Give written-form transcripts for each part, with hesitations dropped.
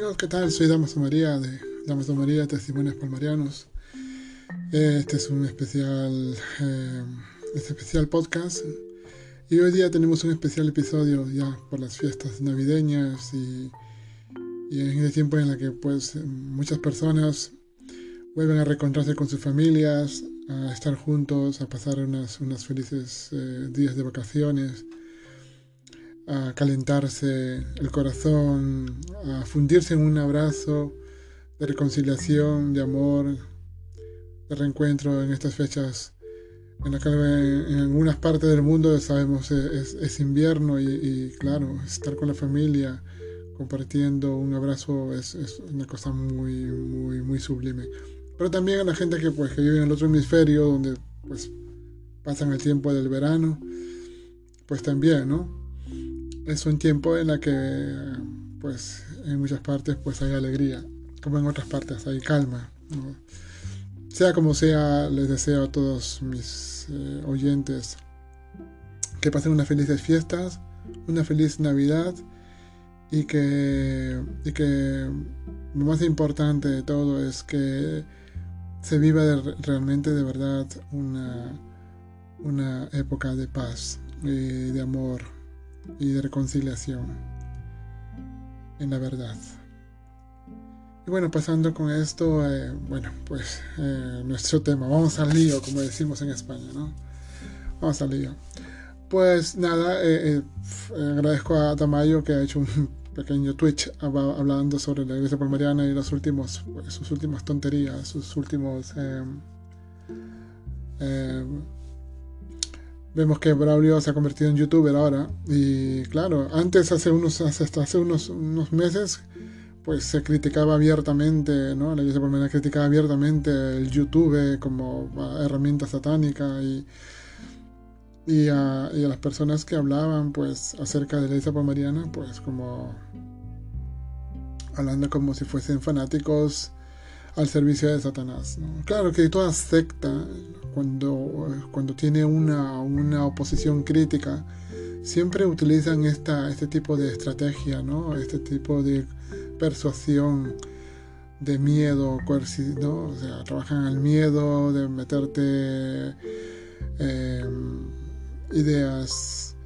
amigos, ¿qué tal? Soy Damaso María de Damaso María Testimonios Palmarianos. Este es un especial podcast y hoy día tenemos un especial episodio ya por las fiestas navideñas y en este tiempo en el que pues muchas personas vuelven a reencontrarse con sus familias, a estar juntos, a pasar unas felices días de vacaciones, a calentarse el corazón, a fundirse en un abrazo de reconciliación, de amor, de reencuentro en estas fechas en las que en algunas partes del mundo sabemos es invierno y claro, estar con la familia compartiendo un abrazo es una cosa muy sublime. Pero también a la gente que vive en el otro hemisferio, donde pues pasan el tiempo del verano, pues también, ¿no? Es un tiempo en el que pues en muchas partes pues hay alegría, como en otras partes hay calma, ¿no? Sea como sea, les deseo a todos mis oyentes que pasen unas felices fiestas, una feliz Navidad y que lo más importante de todo es que se viva realmente de verdad una época de paz y de amor y de reconciliación en la verdad. Y bueno, pasando con esto, nuestro tema, vamos al lío, como decimos en España, ¿no? Vamos al lío. Pues nada, agradezco a Tamayo que ha hecho un pequeño Twitch hablando sobre la Iglesia Palmariana y sus últimas tonterías, sus últimos... Vemos que Braulio se ha convertido en youtuber ahora y claro, hace unos meses pues se criticaba abiertamente, ¿no? La Iglesia Palmariana criticaba abiertamente el YouTube como herramienta satánica y a las personas que hablaban pues acerca de la Iglesia Palmariana pues como hablando como si fuesen fanáticos al servicio de Satanás, ¿no? Claro que toda secta cuando tiene una oposición crítica siempre utilizan este tipo de estrategia, ¿no? Este tipo de persuasión de miedo coercido, ¿no? O sea, trabajan al miedo de meterte ideas.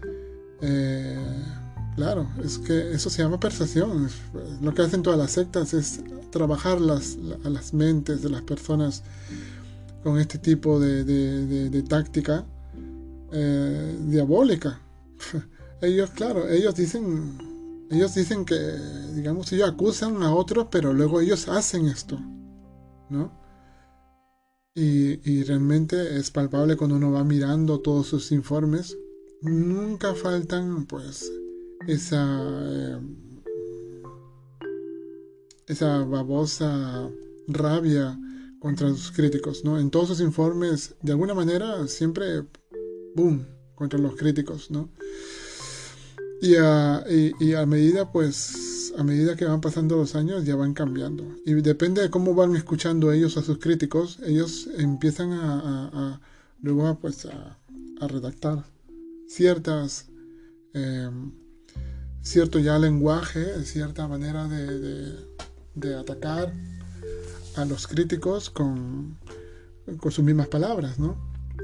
Claro, es que eso se llama persuasión. Lo que hacen todas las sectas es trabajar a las mentes de las personas con este tipo de táctica diabólica. Ellos dicen que, digamos, ellos acusan a otros, pero luego ellos hacen esto, ¿no? Y realmente es palpable cuando uno va mirando todos sus informes. Nunca faltan, pues, esa babosa rabia contra sus críticos, ¿no? En todos sus informes, de alguna manera, siempre, boom, contra los críticos, ¿no? Y a medida que van pasando los años, ya van cambiando. Y depende de cómo van escuchando ellos a sus críticos, ellos empiezan luego a redactar cierto ya lenguaje, cierta manera de atacar a los críticos con sus mismas palabras, ¿no?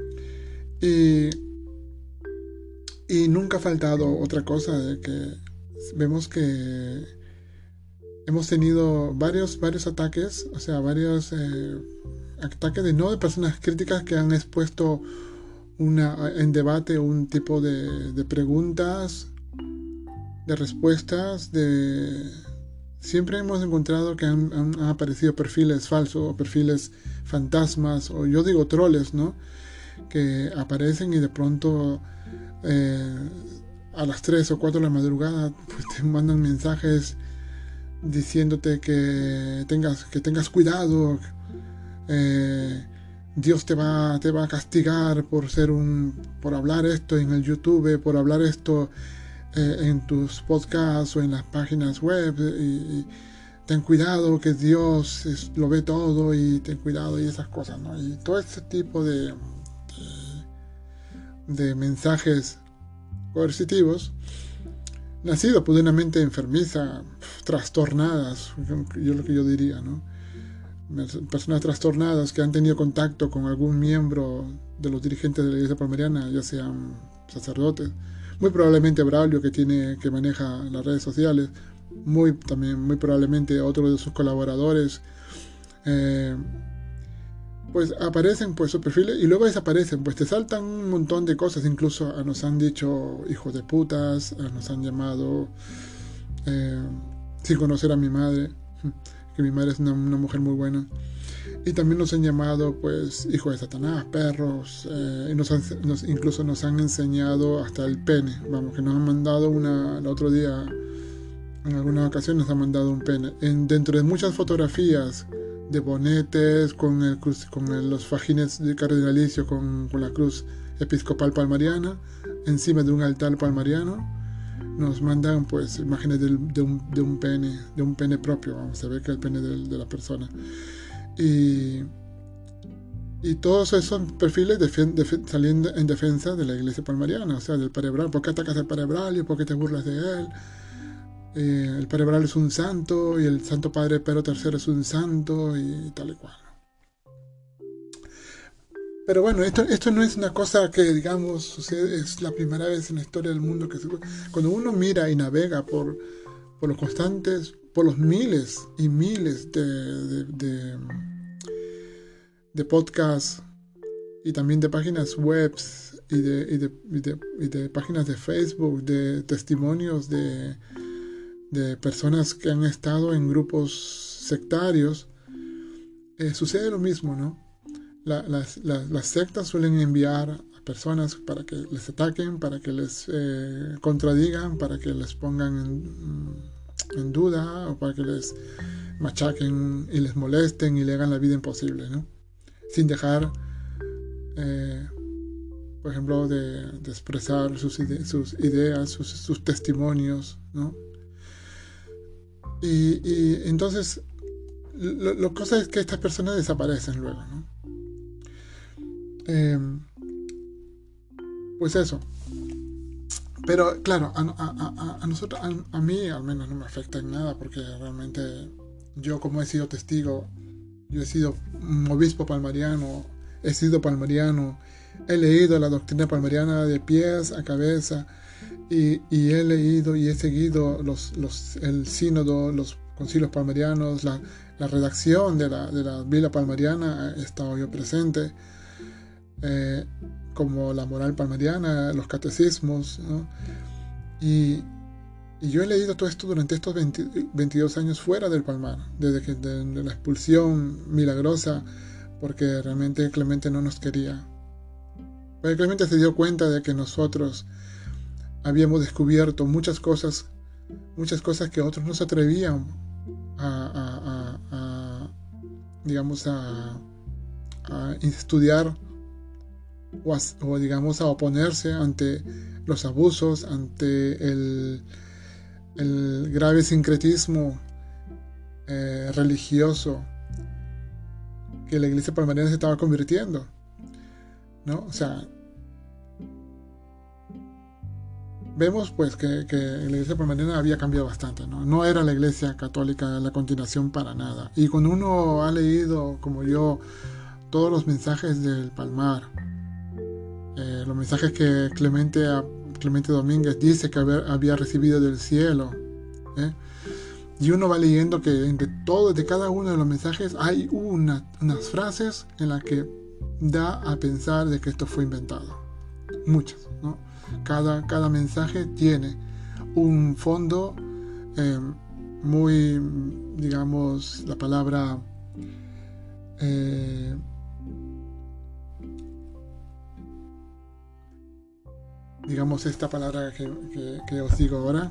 Y nunca ha faltado otra cosa de que vemos que hemos tenido varios ataques, o sea, varios ataques de personas críticas que han expuesto en debate un tipo de preguntas, de respuestas, siempre hemos encontrado que han aparecido perfiles falsos o perfiles fantasmas o yo digo troles, ¿no? Que aparecen y de pronto a las 3 o 4 de la madrugada pues te mandan mensajes diciéndote que tengas cuidado, Dios te va a castigar por hablar esto en el YouTube, por hablar esto en tus podcasts o en las páginas web y ten cuidado que Dios lo ve todo y ten cuidado y esas cosas, ¿no? Y todo ese tipo de mensajes coercitivos nacido pues, de una mente enfermiza, trastornadas, yo lo que yo diría, ¿no? Personas trastornadas que han tenido contacto con algún miembro de los dirigentes de la Iglesia Palmariana, ya sean sacerdotes, muy probablemente Braulio que maneja las redes sociales, también muy probablemente otro de sus colaboradores, pues aparecen pues sus perfiles y luego desaparecen, pues te saltan un montón de cosas, incluso nos han dicho hijos de putas, nos han llamado sin conocer a mi madre, que mi madre es una mujer muy buena, y también nos han llamado pues hijos de Satanás, perros, y incluso nos han enseñado hasta el pene, vamos, que nos han mandado el otro día, en algunas ocasiones nos han mandado un pene, dentro de muchas fotografías de bonetes con los fajines de cardenalicio con la cruz episcopal palmariana encima de un altar palmariano. Nos mandan pues imágenes de un pene propio, vamos a ver que es el pene de la persona, y todos esos perfiles saliendo en defensa de la Iglesia Palmariana, o sea, del Padre Braulio. ¿Por qué atacas al Padre Braulio? ¿Por qué te burlas de él? El Padre Braulio es un santo y el Santo Padre Pedro III es un santo y tal y cual. Pero bueno, esto no es una cosa que, digamos, sucede, es la primera vez en la historia del mundo que cuando uno mira y navega por los constantes, por los miles y miles de podcasts y también de páginas web y de páginas de Facebook, de testimonios de personas que han estado en grupos sectarios, sucede lo mismo, ¿no? Las sectas suelen enviar a personas para que les ataquen, para que les contradigan, para que les pongan en duda, o para que les machaquen y les molesten y le hagan la vida imposible, ¿no? Sin dejar, por ejemplo, de expresar sus ideas, sus testimonios, ¿no? Y entonces, la cosa es que estas personas desaparecen luego, ¿no? Pues eso. Pero claro, a nosotros, a mí al menos no me afecta en nada, porque realmente yo, como he sido testigo, yo he sido un obispo palmariano, he sido palmariano, he leído la doctrina palmariana de pies a cabeza, y he leído y he seguido el sínodo, los concilios palmarianos, la redacción de la Biblia palmariana, he estado yo presente, como la moral palmariana, los catecismos, ¿no? Y yo he leído todo esto durante estos 22 años fuera del Palmar, desde de la expulsión milagrosa, porque realmente Clemente no nos quería. Pero Clemente se dio cuenta de que nosotros habíamos descubierto muchas cosas que otros no se atrevían digamos, a estudiar o digamos a oponerse ante los abusos, ante el grave sincretismo religioso que la Iglesia palmariana se estaba convirtiendo, ¿no? O sea, vemos pues que la Iglesia palmariana había cambiado bastante, ¿no? No era la Iglesia católica de la continuación para nada. Y cuando uno ha leído, como yo, todos los mensajes del Palmar, los mensajes que Clemente Domínguez dice que había recibido del cielo, y uno va leyendo que de cada uno de los mensajes hay unas frases en las que da a pensar de que esto fue inventado. Muchas, ¿no? Cada mensaje tiene un fondo muy, digamos, la palabra digamos esta palabra que os digo ahora,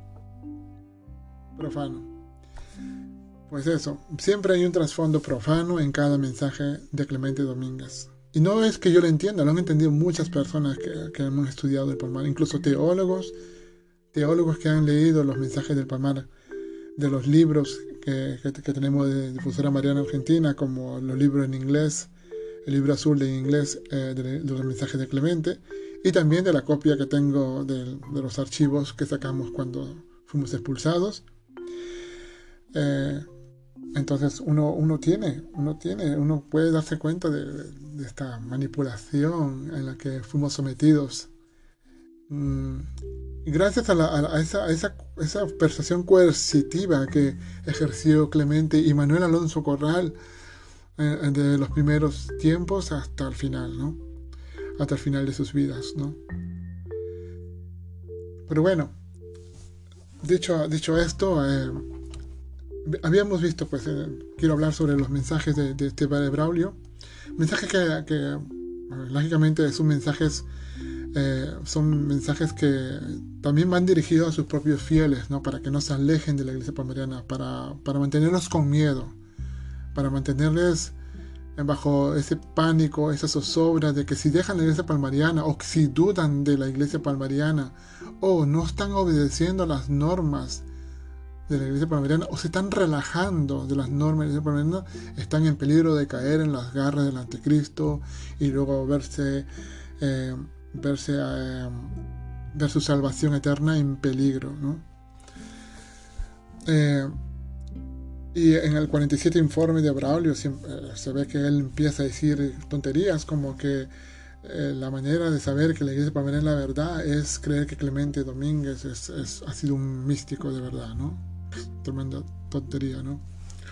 profano. Pues eso, siempre hay un trasfondo profano en cada mensaje de Clemente Domínguez. Y no es que yo lo entienda, lo han entendido muchas personas que hemos estudiado el Palmar, incluso teólogos que han leído los mensajes del Palmar, de los libros que tenemos de Difusora Mariana Argentina, como los libros en inglés, el libro azul en inglés de los mensajes de Clemente, y también de la copia que tengo de los archivos que sacamos cuando fuimos expulsados. Entonces uno puede darse cuenta de esta manipulación en la que fuimos sometidos. Gracias a esa persuasión coercitiva que ejerció Clemente y Manuel Alonso Corral de los primeros tiempos hasta el final, ¿no? Hasta el final de sus vidas, ¿no? Pero bueno, dicho esto, habíamos visto, pues, quiero hablar sobre los mensajes de este padre Braulio. Mensajes que lógicamente son mensajes que también van dirigidos a sus propios fieles, ¿no? Para que no se alejen de la iglesia palmariana, para mantenerlos con miedo, para mantenerles bajo ese pánico, esa zozobra de que si dejan la iglesia palmariana o si dudan de la iglesia palmariana o no están obedeciendo las normas de la iglesia palmariana o se están relajando de las normas de la iglesia palmariana, están en peligro de caer en las garras del anticristo y luego ver su salvación eterna en peligro, ¿no? Y en el 47 informe de Braulio se ve que él empieza a decir tonterías como que la manera de saber que la iglesia palmariana es la verdad es creer que Clemente Domínguez ha sido un místico de verdad, ¿no? Tremenda tontería, ¿no?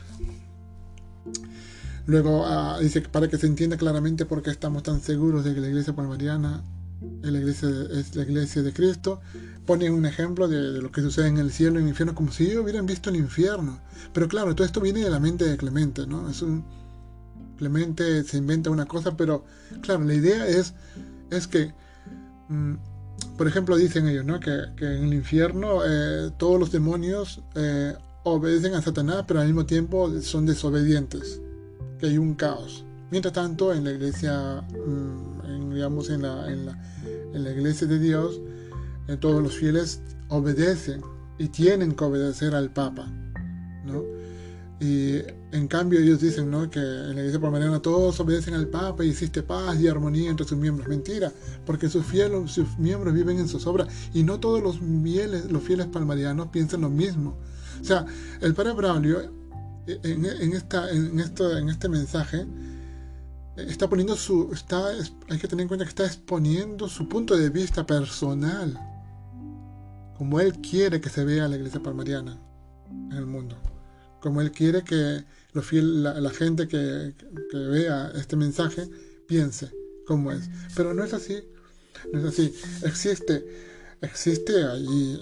Luego dice que para que se entienda claramente por qué estamos tan seguros de que la iglesia palmariana es la iglesia de Cristo, pone un ejemplo de lo que sucede en el cielo y en el infierno como si ellos hubieran visto el infierno. Pero claro, todo esto viene de la mente de Clemente, ¿no? Clemente se inventa una cosa, pero claro, la idea es que por ejemplo dicen ellos, ¿no? que en el infierno todos los demonios obedecen a Satanás, pero al mismo tiempo son desobedientes, que hay un caos. Mientras tanto, en la iglesia, digamos en la iglesia de Dios, todos los fieles obedecen y tienen que obedecer al Papa, ¿no? Y en cambio ellos dicen, ¿no? que en la iglesia palmariana todos obedecen al Papa y existe paz y armonía entre sus miembros. Mentira, porque sus miembros viven en zozobra y no todos los fieles palmarianos piensan lo mismo. O sea, el padre Braulio en este mensaje está poniendo hay que tener en cuenta que está exponiendo su punto de vista personal, como él quiere que se vea la iglesia palmariana en el mundo, como él quiere que la gente que vea este mensaje piense cómo es. Pero no es así, no es así. Existe allí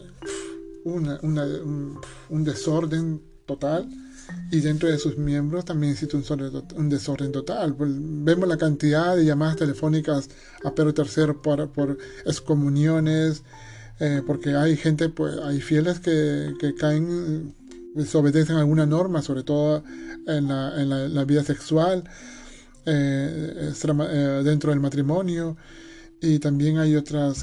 un desorden total, y dentro de sus miembros también existe un desorden total. Vemos la cantidad de llamadas telefónicas a Pedro III por excomuniones, porque hay gente, pues hay fieles que caen, desobedecen alguna norma, sobre todo en la vida sexual, dentro del matrimonio, y también hay otros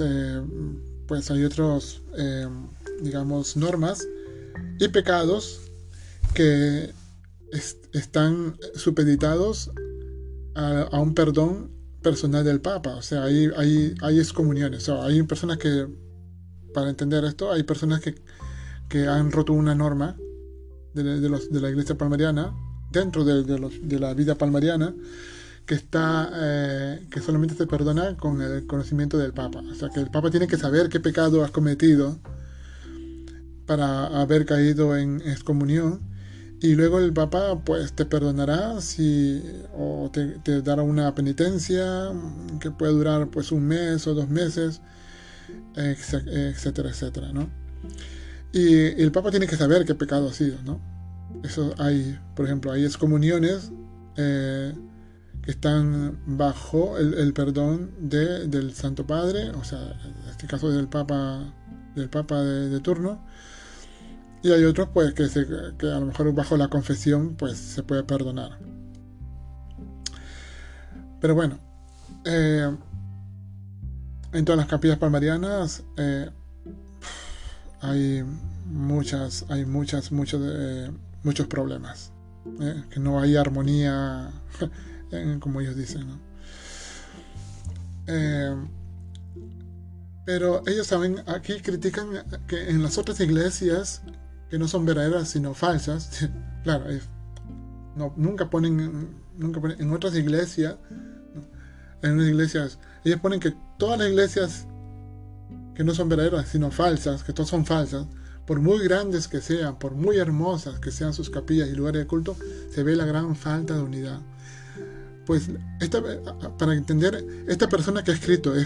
digamos, normas y pecados que están supeditados a un perdón personal del Papa. O sea, hay excomuniones. O sea, hay personas que, para entender esto, hay personas que han roto una norma de la iglesia palmariana, dentro de la vida palmariana, que solamente se perdona con el conocimiento del Papa. O sea, que el Papa tiene que saber qué pecado has cometido para haber caído en excomunión, y luego el Papa pues te perdonará o te dará una penitencia que puede durar pues 1 mes o 2 meses, etcétera, etcétera, ¿no? Y el Papa tiene que saber qué pecado ha sido, ¿no? Eso por ejemplo, hay excomuniones que están bajo el perdón del Santo Padre, o sea, en este caso del Papa de turno. Y hay otros pues que a lo mejor bajo la confesión pues se puede perdonar. Pero bueno, en todas las capillas palmarianas hay muchos problemas, que no hay armonía, como ellos dicen, ¿no? Pero ellos saben, aquí critican que en las otras iglesias, que no son verdaderas sino falsas, claro, nunca ponen en otras iglesias, en unas iglesias, ellos ponen que todas las iglesias que no son verdaderas sino falsas, que todas son falsas, por muy grandes que sean, por muy hermosas que sean sus capillas y lugares de culto, se ve la gran falta de unidad. Pues para entender, esta persona que ha escrito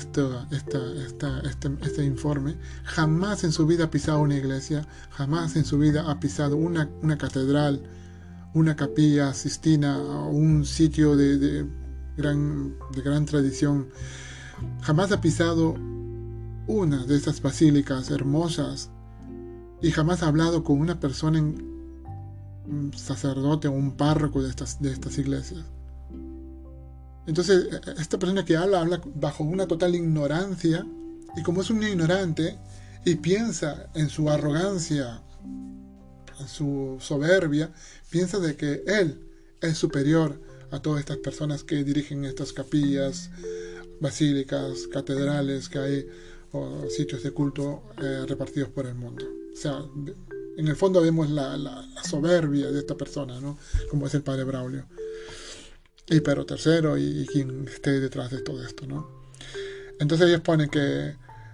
este informe jamás en su vida ha pisado una iglesia, jamás en su vida ha pisado una catedral, una capilla sistina o un sitio de gran tradición. Jamás ha pisado una de esas basílicas hermosas y jamás ha hablado con una persona, un sacerdote o un párroco de estas iglesias. Entonces, esta persona que habla bajo una total ignorancia, y como es un ignorante y piensa en su arrogancia, en su soberbia, piensa de que él es superior a todas estas personas que dirigen estas capillas, basílicas, catedrales que hay, o sitios de culto repartidos por el mundo. O sea, en el fondo vemos la soberbia de esta persona, ¿no? Como es el padre Braulio y Pedro III y quien esté detrás de todo esto, ¿no? Entonces ellos ponen que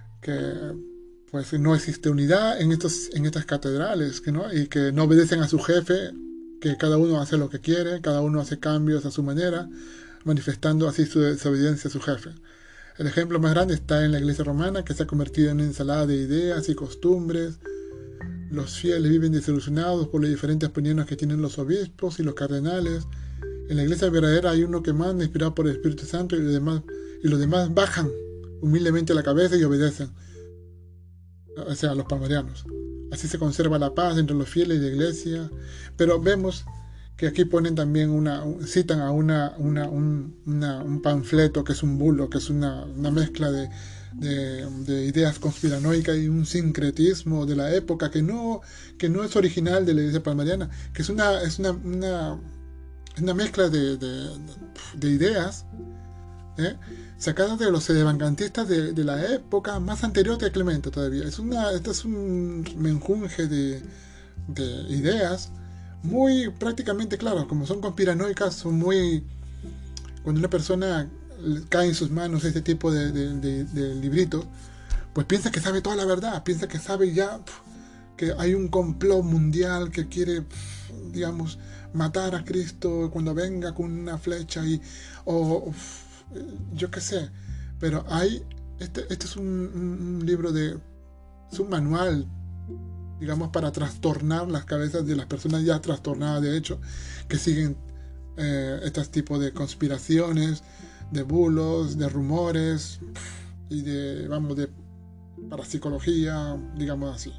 pues no existe unidad en estas catedrales, ¿no? Y que no obedecen a su jefe, que cada uno hace lo que quiere, cada uno hace cambios a su manera, manifestando así su desobediencia a su jefe. El ejemplo más grande está en la iglesia romana, que se ha convertido en una ensalada de ideas y costumbres. Los fieles viven desilusionados por las diferentes opiniones que tienen los obispos y los cardenales. En la iglesia verdadera hay uno que manda, inspirado por el Espíritu Santo, y los demás bajan humildemente la cabeza y obedecen, o sea, los palmarianos. Así se conserva la paz entre los fieles de la iglesia. Pero vemos que aquí ponen también citan a un panfleto que es un bulo, que es una mezcla de ideas conspiranoicas y un sincretismo de la época que no es original de la iglesia palmariana, que es una mezcla de ideas sacadas de los sedevacantistas de la época más anterior que Clemente todavía. Este es un menjunje de ideas muy prácticamente, claro, como son conspiranoicas, son muy... Cuando una persona cae en sus manos este tipo de libritos, pues piensa que sabe toda la verdad, piensa que sabe ya que hay un complot mundial que quiere, digamos, matar a Cristo cuando venga con una flecha yo qué sé. Pero este es un libro es un manual, digamos, para trastornar las cabezas de las personas ya trastornadas, de hecho, que siguen estos tipos de conspiraciones, de bulos, de rumores y de parapsicología, digamos así.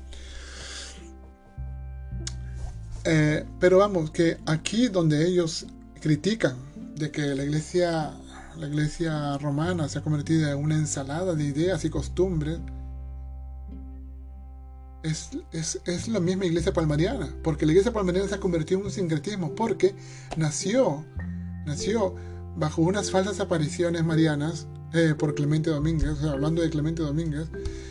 Pero vamos, que aquí donde ellos critican de que la iglesia romana se ha convertido en una ensalada de ideas y costumbres, es la misma iglesia palmariana, porque la iglesia palmariana se ha convertido en un sincretismo, porque nació bajo unas falsas apariciones marianas por Clemente Domínguez. O sea, hablando de Clemente Domínguez,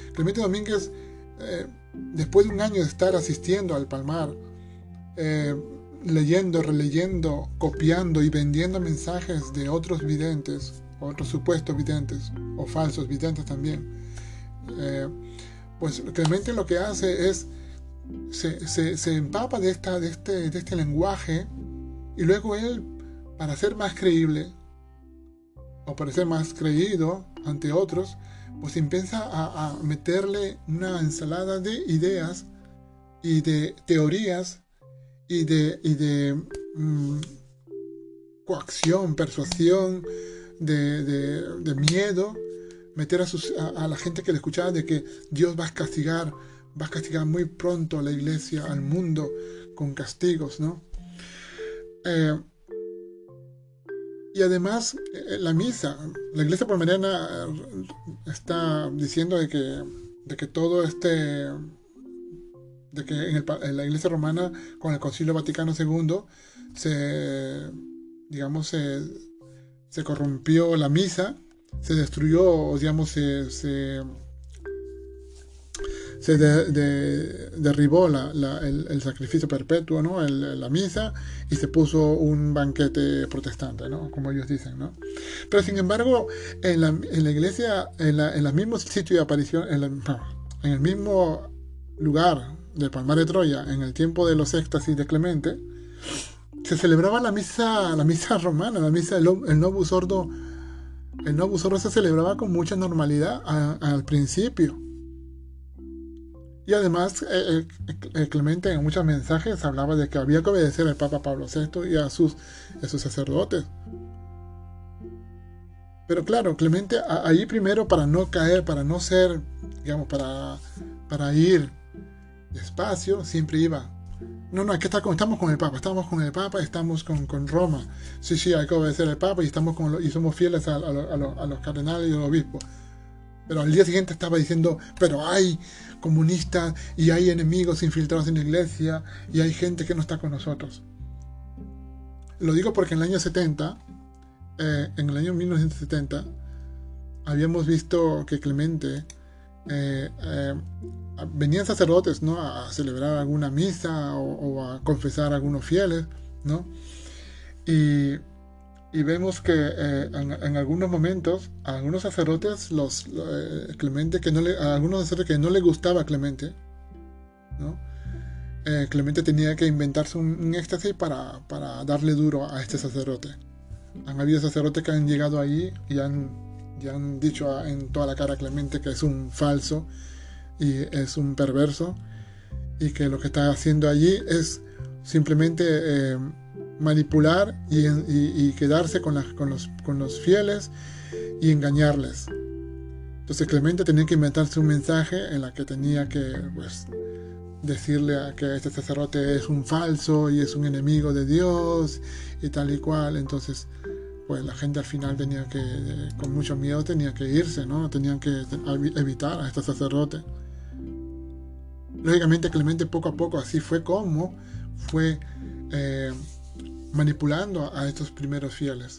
después de un año de estar asistiendo al Palmar, leyendo, releyendo, copiando y vendiendo mensajes de otros videntes, otros supuestos videntes o falsos videntes también, pues Clemente lo que hace es se empapa de este lenguaje, y luego él, para ser más creíble o para ser más creído ante otros, pues empieza a meterle una ensalada de ideas y de teorías y de coacción, persuasión, de miedo, meter a la gente que le escuchaba de que Dios va a castigar muy pronto a la iglesia, al mundo, con castigos, ¿no? Y además, la iglesia palmariana está diciendo de que todo de que en la iglesia romana, con el Concilio Vaticano II, se corrompió la misa, se destruyó, digamos, se se derribó el sacrificio perpetuo, ¿no? La misa, y se puso un banquete protestante, ¿no? Como ellos dicen, ¿no? Pero sin embargo, en la iglesia, en el mismo sitio de aparición, en el mismo lugar del Palmar de Troya, en el tiempo de los éxtasis de Clemente, se celebraba la misa romana, la misa el Novus Ordo. El Novus Ordo se celebraba con mucha normalidad al principio. Y además, Clemente en muchos mensajes hablaba de que había que obedecer al Papa Pablo VI y a sus sacerdotes. Pero claro, Clemente ahí primero, para no caer, para no ser, digamos, para ir despacio, siempre iba. No, aquí estamos con el Papa, estamos con Roma. Sí, hay que obedecer al Papa y somos fieles a los cardenales y a los obispos. Pero al día siguiente estaba diciendo, pero hay comunistas y hay enemigos infiltrados en la iglesia y hay gente que no está con nosotros. Lo digo porque en el año 70, en el año 1970, habíamos visto que Clemente venían sacerdotes, ¿no?, a celebrar alguna misa o a confesar a algunos fieles, ¿no? Y vemos que en algunos momentos a algunos sacerdotes Clemente a algunos sacerdotes que no le gustaba a Clemente, ¿no? Clemente tenía que inventarse un éxtasis para darle duro a este sacerdote. Han habido sacerdotes que han llegado ahí y han dicho en toda la cara a Clemente que es un falso y es un perverso, y que lo que está haciendo allí es simplemente manipular y quedarse con los fieles y engañarles. Entonces Clemente tenía que inventarse un mensaje en la que tenía que, pues, decirle que este sacerdote es un falso y es un enemigo de Dios y tal y cual. Entonces, pues la gente al final tenía que, con mucho miedo, tenía que irse, ¿no? Tenían que evitar a este sacerdote. Lógicamente Clemente poco a poco así fue como fue manipulando a estos primeros fieles.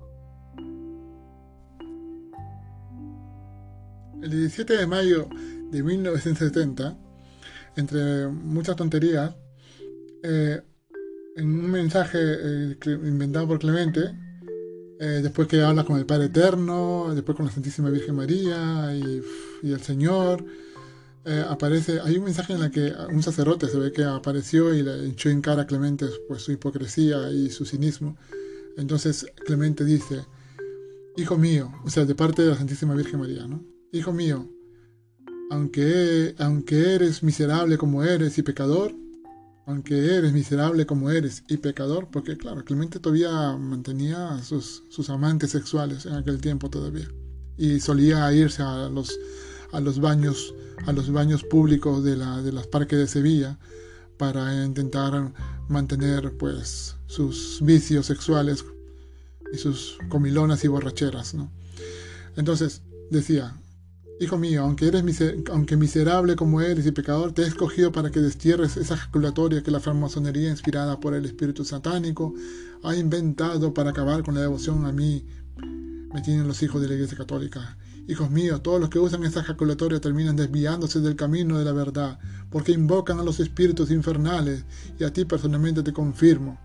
El 17 de mayo de 1970, entre muchas tonterías, en un mensaje inventado por Clemente, después que habla con el Padre Eterno, después con la Santísima Virgen María y el Señor, hay un mensaje en el que un sacerdote se ve que apareció y le echó en cara a Clemente, pues, su hipocresía y su cinismo. Entonces Clemente dice: hijo mío, o sea, de parte de la Santísima Virgen María, ¿no? Hijo mío, aunque eres miserable como eres y pecador, porque claro, Clemente todavía mantenía sus amantes sexuales en aquel tiempo todavía, y solía irse a los baños públicos de los parques de Sevilla para intentar mantener, pues, sus vicios sexuales y sus comilonas y borracheras, ¿no? Entonces decía: hijo mío, aunque miserable como eres y pecador, te he escogido para que destierres esa ejaculatoria que la francmasonería, inspirada por el espíritu satánico, ha inventado para acabar con la devoción a mí. Me tienen los hijos de la Iglesia Católica. Hijos míos, todos los que usan esa ejaculatoria terminan desviándose del camino de la verdad, porque invocan a los espíritus infernales, y a ti personalmente te confirmo.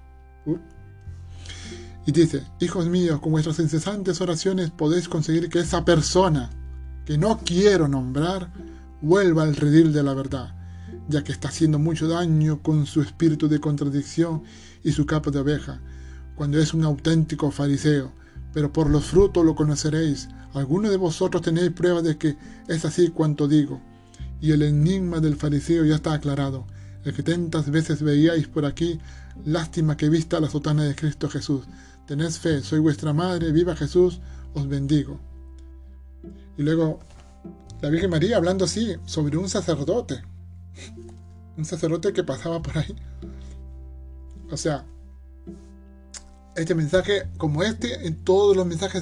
Y dice: hijos míos, con vuestras incesantes oraciones podéis conseguir que esa persona, que no quiero nombrar, vuelva al redil de la verdad, ya que está haciendo mucho daño con su espíritu de contradicción y su capa de oveja, cuando es un auténtico fariseo. Pero por los frutos lo conoceréis. Algunos de vosotros tenéis pruebas de que es así cuanto digo. Y el enigma del fariseo ya está aclarado. El que tantas veces veíais por aquí, lástima que vista la sotana de Cristo Jesús. Tened fe, soy vuestra madre, viva Jesús, os bendigo. Y luego la Virgen María hablando así sobre un sacerdote que pasaba por ahí. O sea, este mensaje, como en todos los mensajes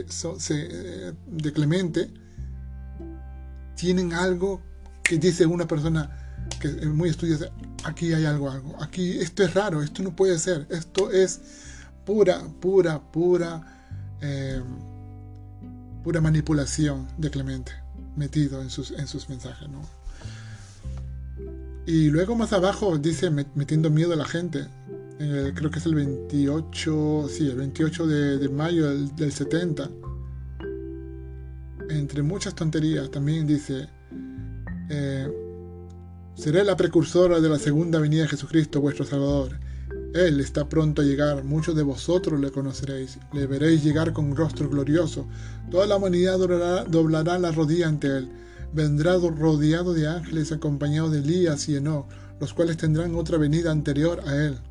de Clemente, tienen algo que dice una persona que es muy estudiosa: aquí hay algo, aquí esto es raro, esto no puede ser, esto es pura manipulación de Clemente, metido en sus mensajes, ¿no? Y luego más abajo dice, metiendo miedo a la gente. Creo que es el 28, sí, el 28 de mayo del 70. Entre muchas tonterías también dice, seré la precursora de la segunda venida de Jesucristo, vuestro Salvador. Él está pronto a llegar, muchos de vosotros le conoceréis, le veréis llegar con rostro glorioso. Toda la humanidad doblará la rodilla ante él. Vendrá rodeado de ángeles, acompañado de Elías y Enoc, los cuales tendrán otra venida anterior a él.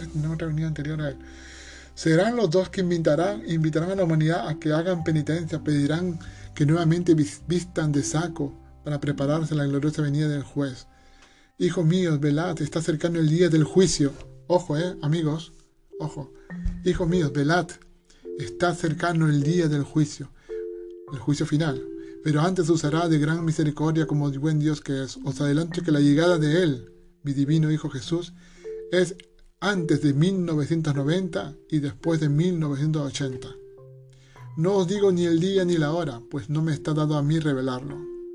Serán los dos que invitarán a la humanidad a que hagan penitencia, pedirán que nuevamente vistan de saco para prepararse a la gloriosa venida del juez. Hijos míos, velad, está cercano el día del juicio. Ojo, amigos, ojo. Hijos míos, velad, está cercano el día del juicio final. Pero antes usará de gran misericordia como el buen Dios que es. Os adelanto que la llegada de Él, mi divino Hijo Jesús, es antes de 1990 y después de 1980. No os digo ni el día ni la hora, pues no me está dado a mí revelarlo,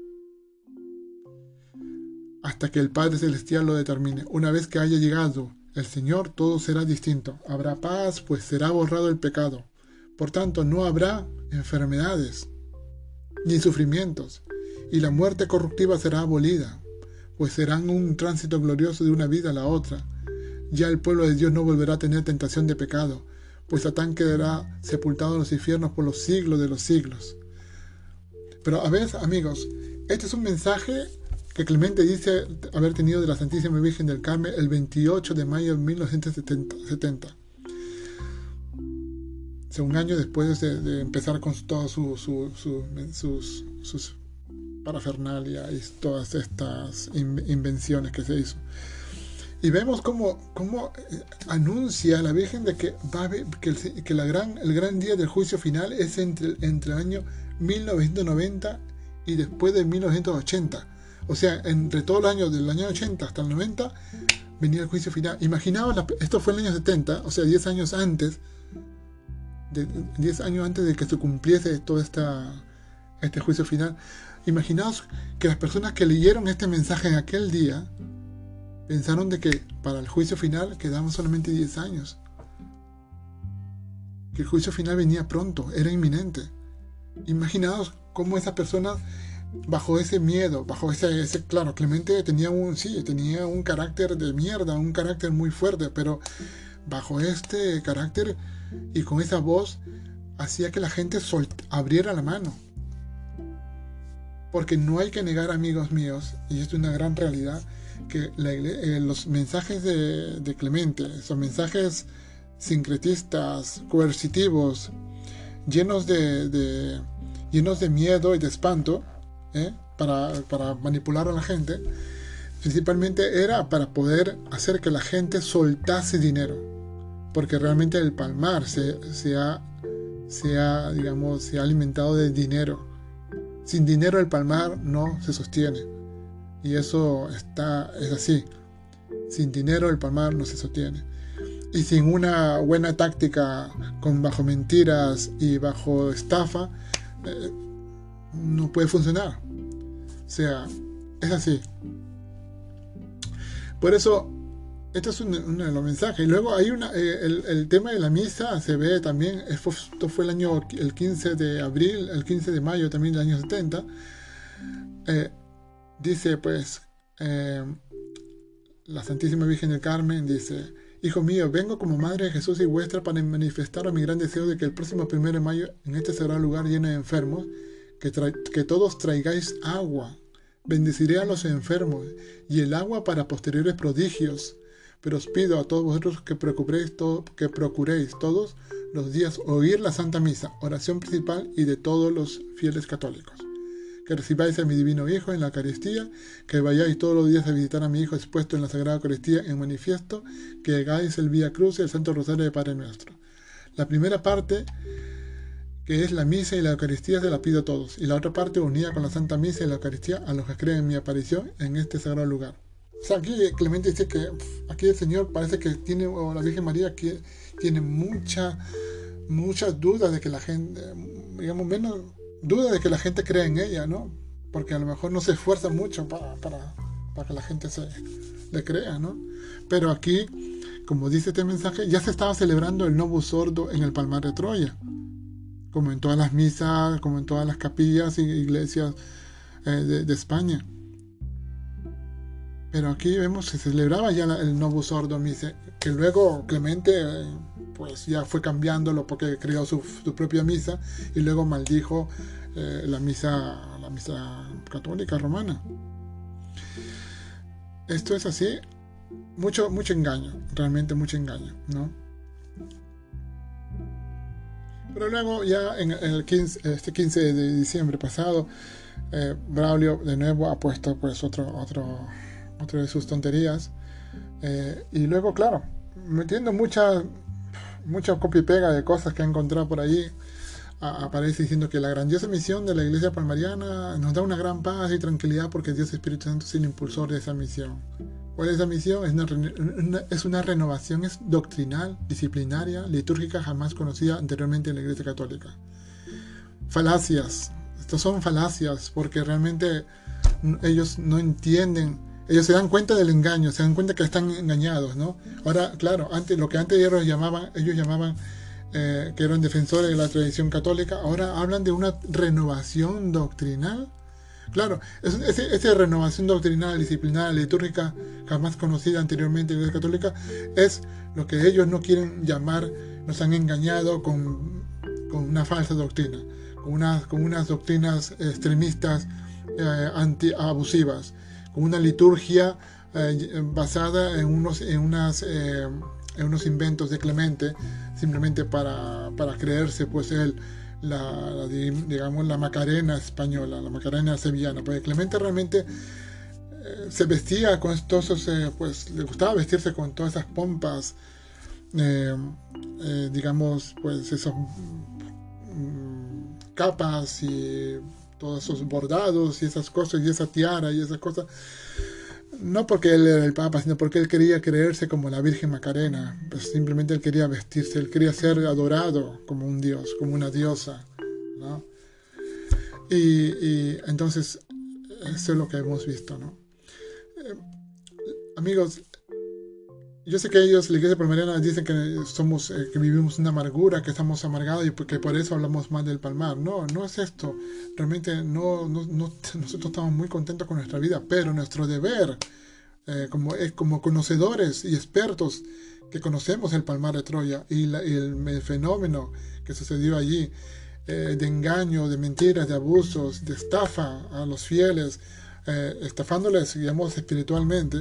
hasta que el Padre Celestial lo determine. Una vez que haya llegado el Señor, todo será distinto. Habrá paz, pues será borrado el pecado. Por tanto, no habrá enfermedades ni sufrimientos, y la muerte corruptiva será abolida, pues serán un tránsito glorioso de una vida a la otra. Ya el pueblo de Dios no volverá a tener tentación de pecado, pues Satán quedará sepultado en los infiernos por los siglos de los siglos. Pero a ver, amigos, este es un mensaje que Clemente dice haber tenido de la Santísima Virgen del Carmen el 28 de mayo de 1970. O sea, un año después de empezar con todas sus parafernalia y todas estas invenciones que se hizo. Y vemos cómo anuncia la Virgen de que va a haber, que el gran día del juicio final es entre el año 1990 y después de 1980. O sea, entre todos los años del año 80 hasta el 90 venía el juicio final. Imaginaos, esto fue en el año 70, o sea, 10 años antes de que se cumpliese todo este juicio final. Imaginaos que las personas que leyeron este mensaje en aquel día pensaron de que para el juicio final quedaban solamente 10 años. Que el juicio final venía pronto, era inminente. Imaginaos cómo esas personas, bajo ese miedo, bajo ese claro, Clemente tenía un carácter de mierda, un carácter muy fuerte, pero bajo este carácter y con esa voz hacía que la gente abriera la mano. Porque no hay que negar, amigos míos, y esto es una gran realidad, que los mensajes de Clemente, esos mensajes sincretistas, coercitivos, llenos de miedo y de espanto, para manipular a la gente, principalmente era para poder hacer que la gente soltase dinero, porque realmente el Palmar se ha alimentado de dinero. Sin dinero el Palmar no se sostiene, y eso es así. Sin dinero el Palmar no se sostiene, y sin una buena táctica bajo mentiras y bajo estafa no puede funcionar. O sea, es así. Por eso este es uno de los mensajes. Y luego hay el tema de la misa se ve también. Esto fue el 15 de abril, el 15 de mayo también del año 70. Dice pues la Santísima Virgen del Carmen, dice: Hijo mío, vengo como Madre de Jesús y vuestra para manifestar mi gran deseo de que el próximo 1 de mayo en este sagrado lugar lleno de enfermos, que todos traigáis agua. Bendeciré a los enfermos y el agua para posteriores prodigios. Pero os pido a todos vosotros que procuréis todos los días oír la Santa Misa, oración principal y de todos los fieles católicos. Que recibáis a mi divino Hijo en la Eucaristía, que vayáis todos los días a visitar a mi Hijo expuesto en la Sagrada Eucaristía en manifiesto, que hagáis el Vía Cruz y el Santo Rosario de Padre Nuestro. La primera parte, que es la misa y la Eucaristía, se la pido a todos, y la otra parte unida con la Santa Misa y la Eucaristía a los que creen en mi aparición en este sagrado lugar. O sea, aquí Clemente dice que aquí el Señor parece que tiene, o la Virgen María que tiene muchas dudas de que la gente, digamos, menos dudas de que la gente crea en ella, ¿no? Porque a lo mejor no se esfuerza mucho para para que la gente le crea, ¿no? Pero aquí, como dice este mensaje, ya se estaba celebrando el Novus Ordo en el Palmar de Troya, como en todas las misas, como en todas las capillas y iglesias de España. Pero aquí vemos que se celebraba ya el Novus Ordo Missae, que luego Clemente pues ya fue cambiándolo porque creó su propia misa y luego maldijo la misa católica romana. Esto es así, mucho engaño, realmente mucho engaño, ¿no? Pero luego ya en el 15 de diciembre pasado, Braulio de nuevo ha puesto pues otro de sus tonterías, y luego, claro, metiendo mucha copia y pega de cosas que ha encontrado por ahí, aparece diciendo que la grandiosa misión de la Iglesia Palmariana nos da una gran paz y tranquilidad porque Dios Espíritu Santo es el impulsor de esa misión. ¿Cuál es esa misión? Es una renovación doctrinal, disciplinaria, litúrgica jamás conocida anteriormente en la Iglesia Católica. Falacias. Estos son falacias porque realmente ellos no entienden. Ellos se dan cuenta del engaño, se dan cuenta que están engañados, ¿no? Ahora, claro, lo que antes ellos llamaban que eran defensores de la tradición católica, ahora hablan de una renovación doctrinal. Claro, esa renovación doctrinal, disciplinaria, litúrgica, jamás conocida anteriormente en la Iglesia Católica, es lo que ellos no quieren llamar, nos han engañado con una falsa doctrina, con unas doctrinas extremistas, abusivas, con una liturgia basada en unos inventos de Clemente, simplemente para creerse pues la Macarena española, la Macarena sevillana, porque Clemente realmente se vestía con todos esos, pues le gustaba vestirse con todas esas pompas, digamos, pues esos capas y todos esos bordados y esas cosas y esa tiara y esas cosas, no porque él era el Papa, sino porque él quería creerse como la Virgen Macarena. Pues simplemente él quería vestirse, él quería ser adorado como un dios, como una diosa, ¿no? Y entonces eso es lo que hemos visto, ¿no? Amigos, yo sé que ellos, la Iglesia Palmariana, dicen que que vivimos una amargura, que estamos amargados y que por eso hablamos mal del Palmar. No es esto. Realmente nosotros estamos muy contentos con nuestra vida, pero nuestro deber, como conocedores y expertos que conocemos el Palmar de Troya y el fenómeno que sucedió allí, de engaño, de mentiras, de abusos, de estafa a los fieles, estafándoles, digamos, espiritualmente,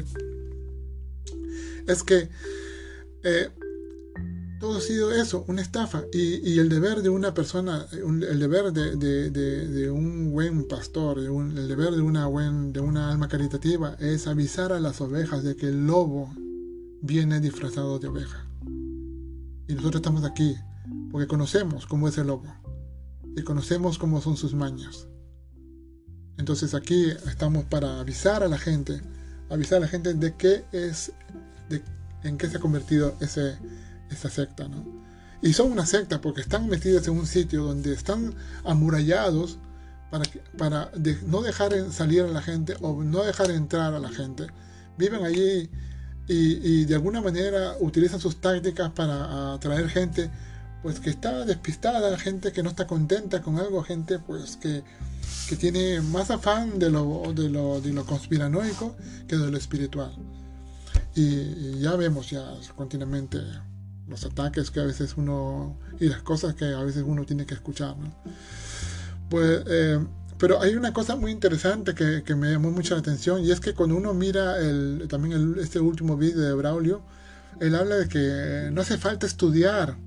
es que todo ha sido eso, una estafa. Y el deber de una persona, el deber de un buen pastor, el deber de una alma caritativa es avisar a las ovejas de que el lobo viene disfrazado de oveja. Y nosotros estamos aquí porque conocemos cómo es el lobo y conocemos cómo son sus mañas. Entonces aquí estamos para avisar a la gente de qué es, en qué se ha convertido esa secta, ¿no? Y son una secta porque están metidos en un sitio donde están amurallados para no dejar salir a la gente o no dejar entrar a la gente. Viven allí y de alguna manera utilizan sus tácticas para atraer gente pues que está despistada, gente que no está contenta con algo, gente pues que tiene más afán de lo conspiranoico que de lo espiritual. Y ya vemos ya continuamente los ataques que a veces y las cosas que a veces uno tiene que escuchar, ¿no? Pues, pero hay una cosa muy interesante que me llamó mucho la atención, y es que cuando uno mira este último vídeo de Braulio, él habla de que no hace falta estudiar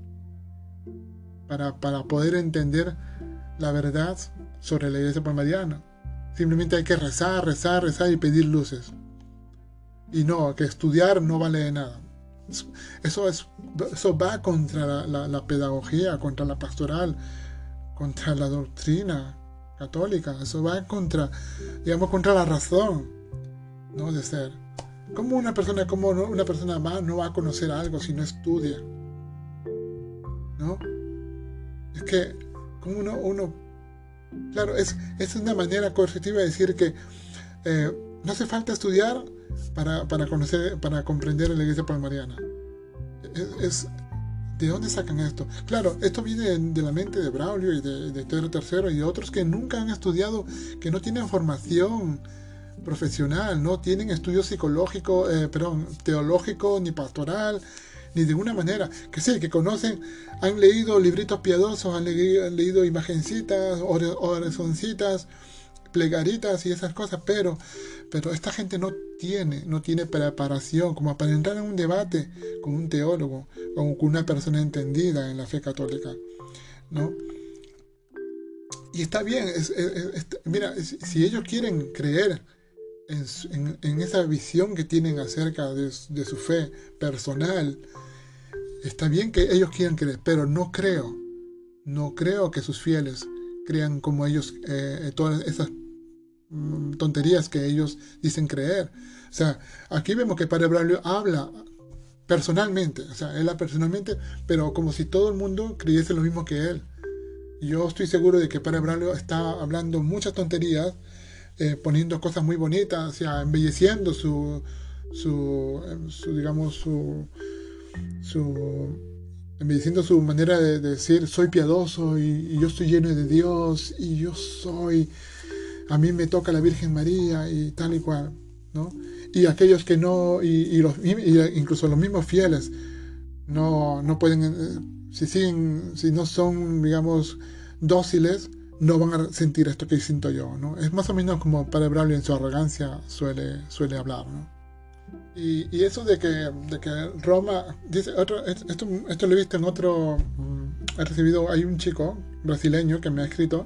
para poder entender la verdad sobre la Iglesia Palmariana. Simplemente hay que rezar y pedir luces. Y no, que estudiar no vale de nada. Eso va contra la pedagogía, contra la pastoral, contra la doctrina católica. Eso va contra la razón, ¿no? De ser. ¿Cómo una persona no va a conocer algo si no estudia? ¿No? Es que, como claro, es una manera coercitiva de decir que No hace falta estudiar para conocer, para comprender la iglesia palmariana. ¿De dónde sacan esto? Claro, esto viene de la mente de Braulio y de Pedro III y de otros que nunca han estudiado, que no tienen formación profesional, no tienen estudio psicológico, teológico ni pastoral, ni de una manera, que sí, que conocen, han leído libritos piadosos, han leído imagencitas, oracioncitas, plegaritas y esas cosas, pero esta gente no tiene preparación como para entrar en un debate con un teólogo o con una persona entendida en la fe católica, ¿no? Y está bien, mira, si ellos quieren creer en esa visión que tienen acerca de su fe personal, está bien que ellos quieran creer, pero no creo que sus fieles crean como ellos todas esas tonterías que ellos dicen creer. O sea, aquí vemos que Padre Braulio habla personalmente, o sea, él habla personalmente, pero como si todo el mundo creyese lo mismo que él. Yo estoy seguro de que Padre Braulio está hablando muchas tonterías, poniendo cosas muy bonitas, o sea, embelleciendo embelleciendo su manera de decir, soy piadoso y yo estoy lleno de Dios y a mí me toca la Virgen María y tal y cual, ¿no? Y aquellos que no, incluso los mismos fieles, no pueden, si no son, digamos, dóciles, no van a sentir esto que siento yo, ¿no? Es más o menos como Padre Braulio en su arrogancia suele hablar, ¿no? Y eso de que Roma, dice esto lo he visto en otro, he recibido, hay un chico brasileño que me ha escrito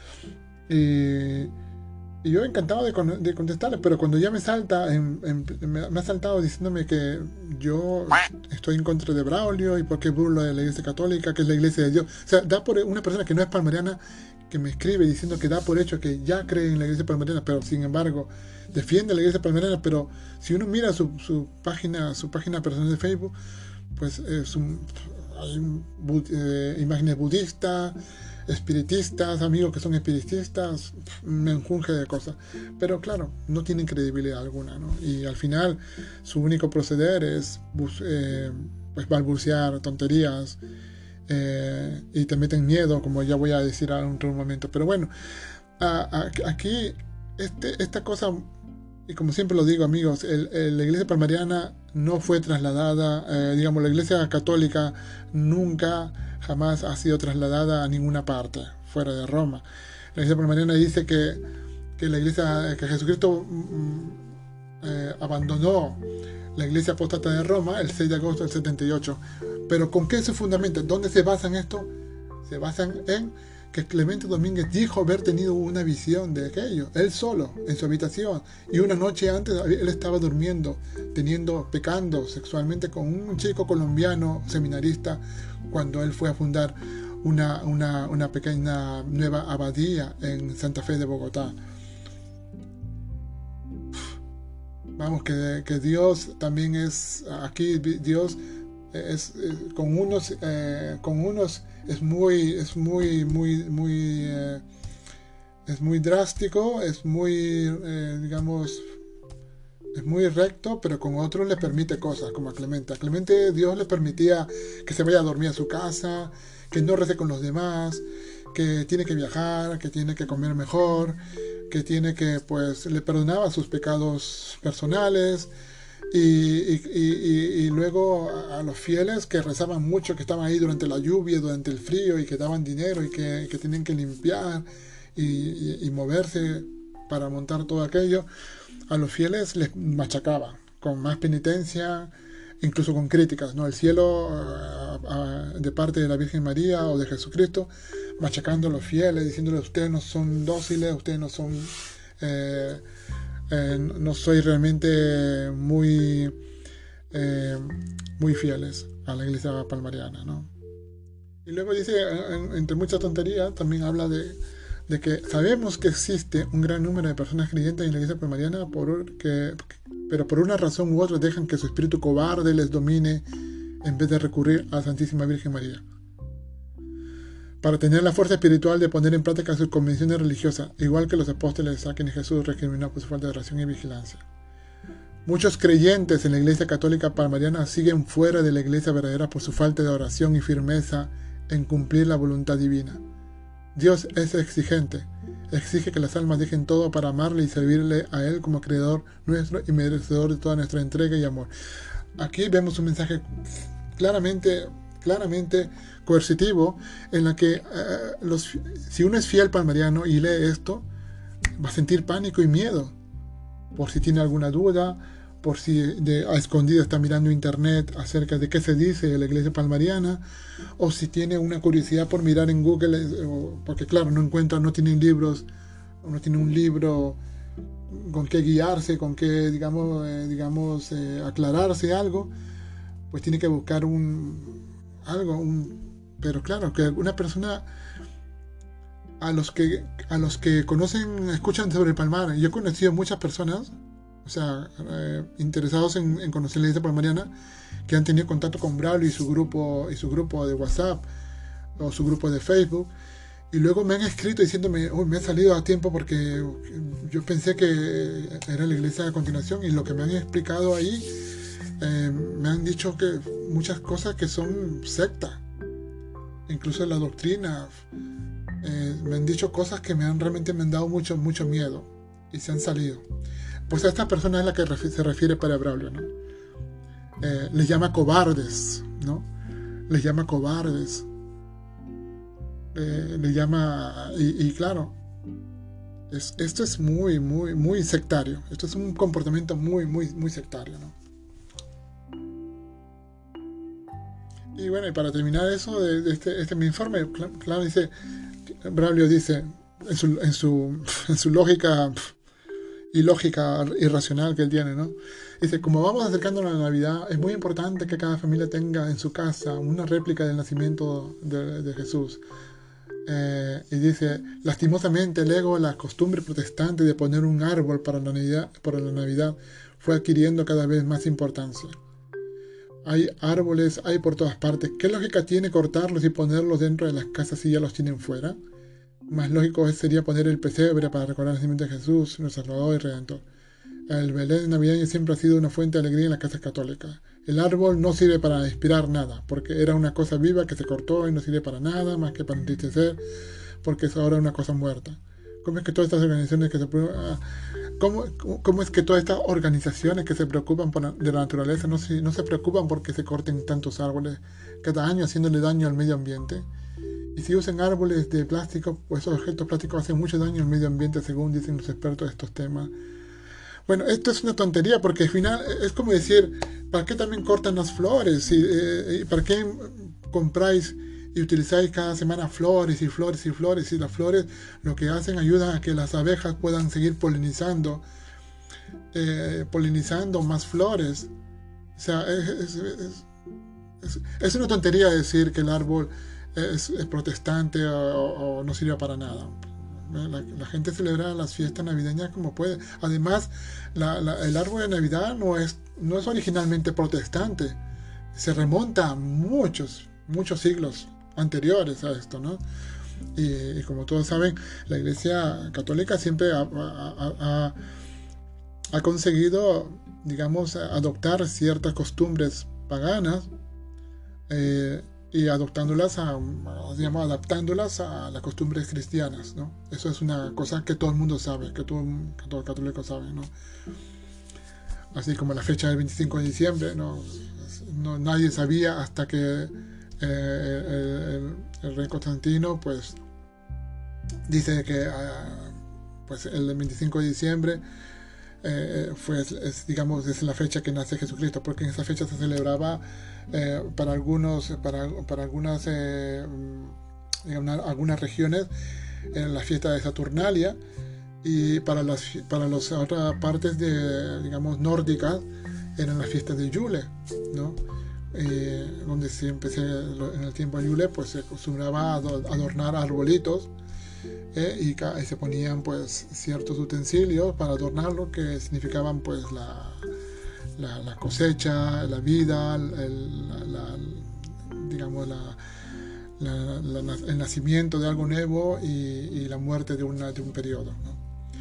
y yo encantado de contestarle, pero cuando ya me ha saltado diciéndome que yo estoy en contra de Braulio y porque burlo de la Iglesia Católica, que es la Iglesia de Dios. O sea, da por una persona que no es palmariana, que me escribe diciendo que da por hecho que ya cree en la Iglesia palmariana, pero sin embargo defiende la Iglesia palmariana, pero si uno mira su página personal de Facebook, pues hay imágenes budistas, espiritistas, amigos que son espiritistas, me enjunge de cosas, pero claro, no tienen credibilidad alguna, ¿no? Y al final su único proceder es pues balbucear tonterías, y te meten miedo, como ya voy a decir en otro momento. Pero bueno, aquí esta cosa, y como siempre lo digo, amigos, la Iglesia palmariana no fue trasladada, digamos, la Iglesia católica nunca jamás ha sido trasladada a ninguna parte fuera de Roma. La Iglesia palmariana dice que Jesucristo abandonó la Iglesia apóstata de Roma el 6 de agosto del 78. Pero ¿con qué se fundamenta? ¿Dónde se basan esto? Se basan en que Clemente Domínguez dijo haber tenido una visión de aquello, él solo, en su habitación, y una noche antes él estaba durmiendo, pecando sexualmente con un chico colombiano seminarista, cuando él fue a fundar una pequeña nueva abadía en Santa Fe de Bogotá. Vamos, que Dios también es, aquí Dios es con unos es muy drástico, es muy digamos, es muy recto, pero con otros le permite cosas, como a Clemente. A Clemente Dios le permitía que se vaya a dormir a su casa, que no rece con los demás, que tiene que viajar, que tiene que comer mejor, que tiene que, pues, le perdonaba sus pecados personales. Y luego a los fieles que rezaban mucho, que estaban ahí durante la lluvia, durante el frío, y que daban dinero y que tenían que limpiar y moverse para montar todo aquello, a los fieles les machacaba con más penitencia, incluso con críticas, ¿no? El cielo de parte de la Virgen María o de Jesucristo, machacando a los fieles, diciéndoles: ustedes no son dóciles, ustedes no son no soy realmente muy fieles a la Iglesia palmariana, ¿no? Y luego dice, entre muchas tonterías, también habla de que sabemos que existe un gran número de personas creyentes en la Iglesia palmariana, pero por una razón u otra dejan que su espíritu cobarde les domine en vez de recurrir a la Santísima Virgen María. para tener la fuerza espiritual de poner en práctica sus convicciones religiosas, igual que los apóstoles a quienes Jesús recriminó por su falta de oración y vigilancia. Muchos creyentes en la Iglesia Católica Palmariana siguen fuera de la Iglesia verdadera por su falta de oración y firmeza en cumplir la voluntad divina. Dios es exigente, exige que las almas dejen todo para amarle y servirle a Él como creador nuestro y merecedor de toda nuestra entrega y amor. Aquí vemos un mensaje claramente coercitivo en la que si uno es fiel palmariano y lee esto, va a sentir pánico y miedo por si tiene alguna duda, por si a escondido está mirando internet acerca de qué se dice de la iglesia palmariana, o si tiene una curiosidad por mirar en Google, porque claro, no tiene libros, no tiene un libro con qué guiarse, con qué, aclararse algo, pues tiene que buscar pero claro, que una persona, a los que conocen, escuchan sobre el Palmar. Yo he conocido muchas personas, interesados en conocer la iglesia palmariana, que han tenido contacto con Braulio y su grupo de WhatsApp o su grupo de Facebook, y luego me han escrito diciéndome, me he salido a tiempo porque yo pensé que era la iglesia de continuación, y lo que me han explicado ahí, me han dicho que muchas cosas que son secta, incluso la doctrina. Me han dicho cosas que realmente me han dado mucho miedo, y se han salido. Pues a esta persona es la que se refiere para Braulio, ¿no? Les llama cobardes, ¿no? Les llama cobardes. Les llama... Y claro, esto es muy sectario. Esto es un comportamiento muy sectario, ¿no? Y bueno, y para terminar eso de este mi informe, claro, Braulio dice, en su lógica ilógica, irracional que él tiene, ¿no? Dice, como vamos acercándonos a la Navidad, es muy importante que cada familia tenga en su casa una réplica del nacimiento de Jesús. Y dice, lastimosamente la costumbre protestante de poner un árbol para la Navidad fue adquiriendo cada vez más importancia. Hay árboles, hay por todas partes. ¿Qué lógica tiene cortarlos y ponerlos dentro de las casas si ya los tienen fuera? Más lógico sería poner el pesebre para recordar el nacimiento de Jesús, nuestro Salvador y Redentor. El Belén navideño siempre ha sido una fuente de alegría en las casas católicas. El árbol no sirve para inspirar nada, porque era una cosa viva que se cortó y no sirve para nada más que para entristecer, porque es ahora una cosa muerta. ¿Cómo es que todas estas organizaciones que se preocupan de la naturaleza no se preocupan porque se corten tantos árboles cada año, haciéndole daño al medio ambiente? Y si usan árboles de plástico, pues esos objetos plásticos hacen mucho daño al medio ambiente, según dicen los expertos de estos temas. Bueno, esto es una tontería, porque al final es como decir, ¿para qué también cortan las flores? ¿Y para qué compráis y utilizáis cada semana flores y flores y flores? Y las flores lo que hacen, ayudan a que las abejas puedan seguir polinizando más flores. O sea, es una tontería decir que el árbol es protestante o no sirve para nada. La gente celebra las fiestas navideñas como puede. Además, el árbol de Navidad no es originalmente protestante. Se remonta a muchos siglos anteriores a esto, ¿no? Y como todos saben, la Iglesia Católica siempre ha conseguido, adoptar ciertas costumbres paganas, y adaptándolas a las costumbres cristianas, ¿no? Eso es una cosa que todo el mundo sabe, que todo católico sabe, ¿no? Así como la fecha del 25 de diciembre, ¿no? Nadie sabía hasta que el rey Constantino, pues, dice que pues el 25 de diciembre es la fecha que nace Jesucristo, porque en esa fecha se celebraba para algunas regiones la fiesta de Saturnalia, y para las otras partes nórdicas eran las fiestas de Yule, ¿no? Donde siempre en el tiempo de Yule pues se acostumbraba a adornar arbolitos, y se ponían pues ciertos utensilios para adornarlo, que significaban pues la cosecha, la vida, el nacimiento de algo nuevo y la muerte de un periodo, ¿no?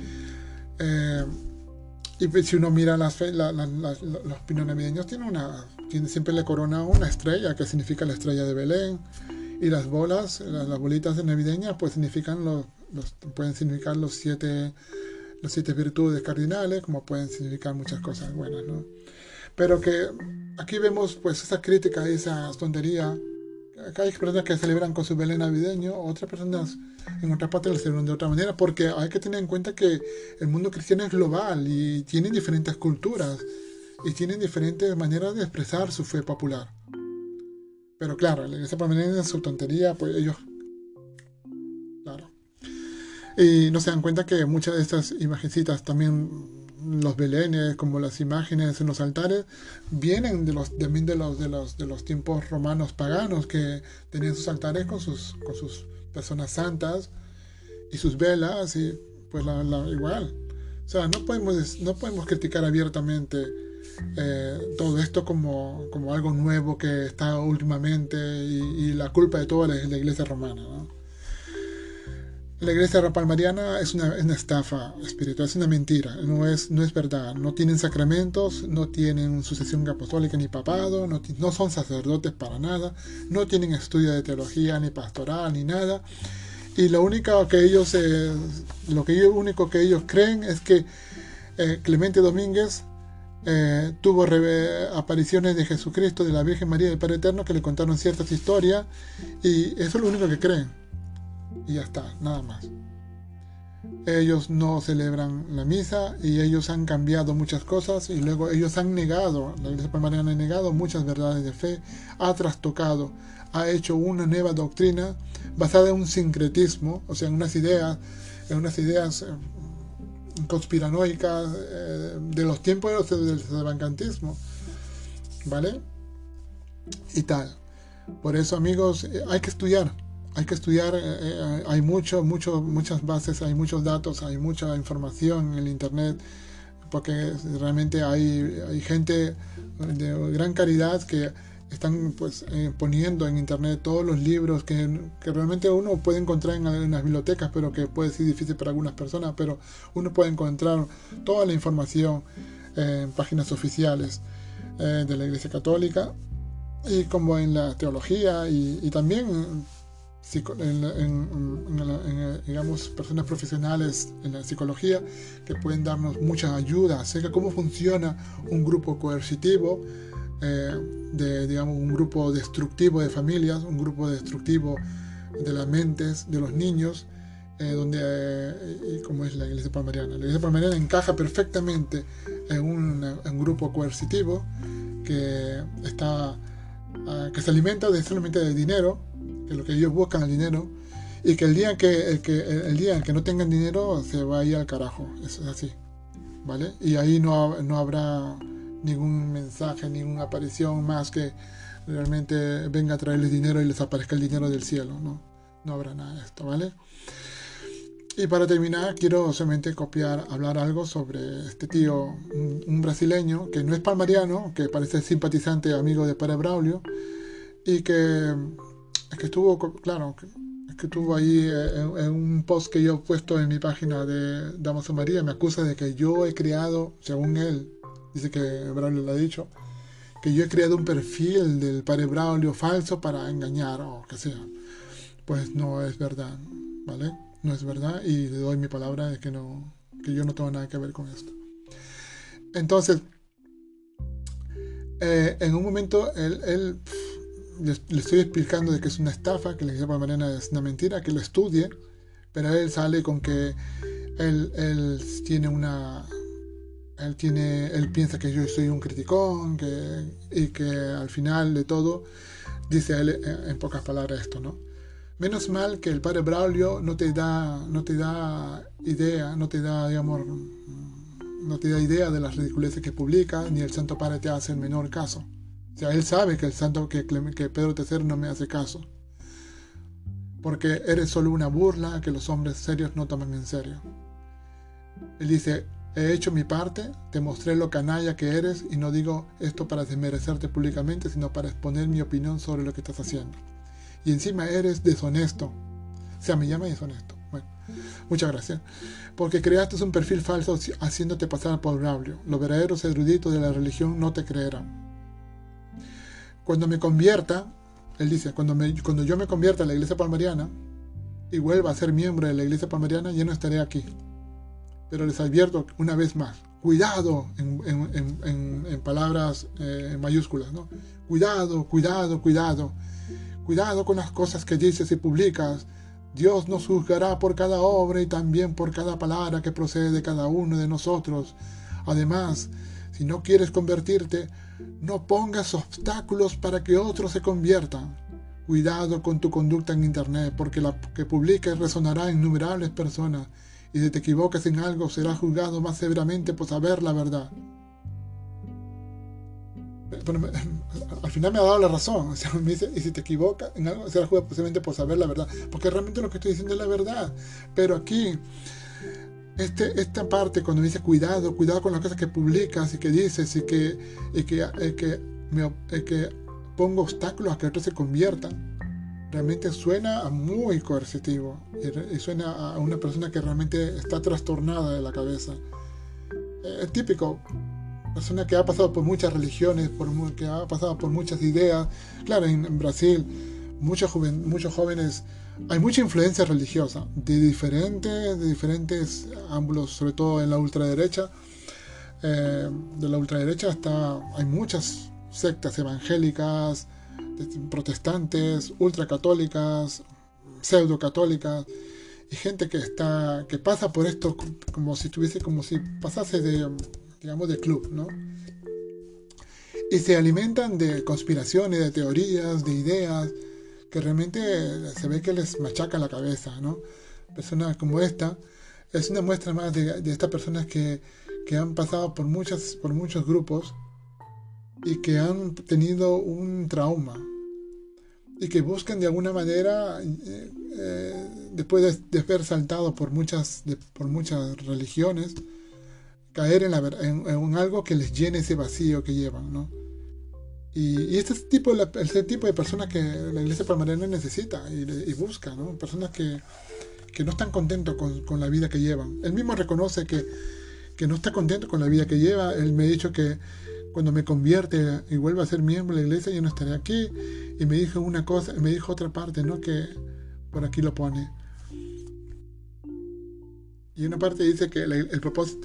Y pues, si uno mira los pinos navideños, siempre le corona una estrella, que significa la estrella de Belén, y las bolitas navideñas, pues pueden significar los siete virtudes cardinales, como pueden significar muchas cosas buenas, ¿no? Pero que aquí vemos pues esa crítica, esa tontería. Acá hay personas que celebran con su Belén navideño, otras personas en otras partes lo celebran de otra manera, porque hay que tener en cuenta que el mundo cristiano es global y tienen diferentes culturas y tienen diferentes maneras de expresar su fe popular. Pero claro, la iglesia palmariana, su tontería, pues ellos, claro. Y no se dan cuenta que muchas de estas imagencitas, también los belenes, como las imágenes en los altares, vienen también de los tiempos romanos paganos, que tenían sus altares con sus personas santas y sus velas, y pues igual. O sea, no podemos criticar abiertamente todo esto como algo nuevo que está últimamente, y la culpa de todo es la iglesia romana, ¿no? La iglesia palmariana es una estafa espiritual, es una mentira, no es verdad. No tienen sacramentos, no tienen sucesión apostólica ni papado, no son sacerdotes para nada, no tienen estudio de teología ni pastoral ni nada. Y lo único que ellos creen es que Clemente Domínguez tuvo apariciones de Jesucristo, de la Virgen María y del Padre Eterno, que le contaron ciertas historias, y eso es lo único que creen. Y ya está, nada más. Ellos no celebran la misa, y ellos han cambiado muchas cosas, y luego ellos la iglesia palmariana ha negado muchas verdades de fe, ha trastocado, ha hecho una nueva doctrina basada en un sincretismo, o sea, en unas ideas conspiranoicas de los tiempos del cervancantismo, ¿vale? Y tal. Por eso, amigos, hay que estudiar. Hay muchas bases, hay muchos datos, hay mucha información en el internet, porque realmente hay gente de gran caridad que están pues poniendo en internet todos los libros que realmente uno puede encontrar en las bibliotecas, pero que puede ser difícil para algunas personas, pero uno puede encontrar toda la información en páginas oficiales de la Iglesia Católica, y como en la teología, y también digamos, personas profesionales en la psicología, que pueden darnos mucha ayuda acerca de cómo funciona un grupo coercitivo, digamos, un grupo destructivo de familias, un grupo destructivo de las mentes de los niños, como es la iglesia palmariana. La iglesia palmariana encaja perfectamente en un grupo coercitivo que se alimenta solamente del dinero, que lo que ellos buscan el dinero, y que el día en que no tengan dinero se va a ir al carajo. Eso es así, ¿vale? Y ahí no habrá ningún mensaje, ninguna aparición más que realmente venga a traerles dinero y les aparezca el dinero del cielo. No habrá nada de esto, ¿vale? Y para terminar, quiero solamente hablar algo sobre este tío, un brasileño que no es palmariano, que parece simpatizante, amigo de Padre Braulio, y que estuvo ahí en un post que yo he puesto en mi página de Damaso María. Me acusa de que yo he creado, según él, dice que Braulio lo ha dicho, que yo he creado un perfil del Padre Braulio falso para engañar o que sea. Pues no es verdad, ¿vale? No es verdad, y le doy mi palabra de que yo no tengo nada que ver con esto. Entonces, en un momento él le estoy explicando de que es una estafa, que la iglesia palmariana es una mentira, que lo estudie, pero él sale con que él piensa que yo soy un criticón, y que al final de todo dice él en pocas palabras esto, ¿no? Menos mal que el Padre Braulio no te da idea, idea de las ridiculeces que publica, ni el Santo Padre te hace el menor caso. O sea, él sabe que que Pedro III no me hace caso, porque eres solo una burla que los hombres serios no toman en serio. Él dice: he hecho mi parte, te mostré lo canalla que eres, y no digo esto para desmerecerte públicamente, sino para exponer mi opinión sobre lo que estás haciendo. y encima eres deshonesto. O sea, me llama deshonesto. Bueno, muchas gracias. Porque creaste un perfil falso haciéndote pasar por Braulio. Los verdaderos eruditos de la religión no te creerán. Cuando me convierta, él dice, cuando yo me convierta a la iglesia palmariana y vuelva a ser miembro de la iglesia palmariana, ya no estaré aquí. Pero les advierto una vez más, cuidado, en palabras en mayúsculas, ¿no? Cuidado, cuidado, cuidado. Cuidado con las cosas que dices y publicas. Dios nos juzgará por cada obra y también por cada palabra que procede de cada uno de nosotros. Además, si no quieres convertirte, no pongas obstáculos para que otros se conviertan. Cuidado con tu conducta en internet, porque la que publiques resonará en innumerables personas, y si te equivocas en algo serás juzgado más severamente por saber la verdad. Pero al final me ha dado la razón. O sea, me dice, y si te equivocas en algo serás juzgado posiblemente por saber la verdad, porque realmente lo que estoy diciendo es la verdad. Pero aquí esta parte cuando me dice cuidado con las cosas que publicas y que dices y que pongo obstáculos a que otros se conviertan, realmente suena a muy coercitivo y suena a una persona que realmente está trastornada de la cabeza. Es típico, persona que ha pasado por muchas religiones, que ha pasado por muchas ideas. Claro, en Brasil muchos jóvenes, hay mucha influencia religiosa de diferentes ángulos, sobre todo en la ultraderecha. De la ultraderecha hay muchas sectas evangélicas, protestantes, ultracatólicas, pseudocatólicas, y gente que pasa por esto como si pasase de club, ¿no? Y se alimentan de conspiraciones, de teorías, de ideas que realmente se ve que les machaca la cabeza, ¿no? Personas como esta es una muestra más de estas personas que han pasado por muchos grupos y que han tenido un trauma y que buscan de alguna manera, después de haber saltado por muchas religiones, caer en algo que les llene ese vacío que llevan, ¿no? Y este tipo de personas que la iglesia palmariana necesita y busca, ¿no? Personas que no están contentos con la vida que llevan. Él mismo reconoce que no está contento con la vida que lleva. Él me ha dicho que cuando me convierte y vuelva a ser miembro de la iglesia, yo no estaré aquí. Y me dijo otra parte, ¿no? Que por aquí lo pone. Y una parte dice que el propósito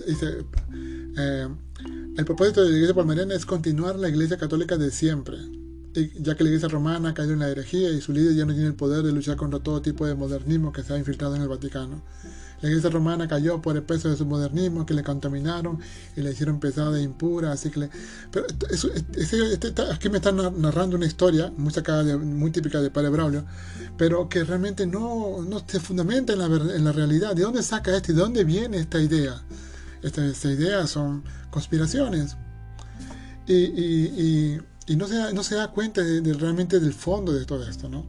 de la iglesia palmariana es continuar la iglesia católica de siempre, ya que la iglesia romana ha caído en la herejía y su líder ya no tiene el poder de luchar contra todo tipo de modernismo que se ha infiltrado en el Vaticano. La iglesia romana cayó por el peso de su modernismo, que le contaminaron y la hicieron pesada e impura, así que pero aquí me están narrando una historia muy típica de Padre Braulio, pero que realmente no se fundamenta en la realidad. ¿De dónde saca esto y de dónde viene esta idea? Esta idea son conspiraciones y no se da cuenta realmente del fondo de todo esto, ¿no?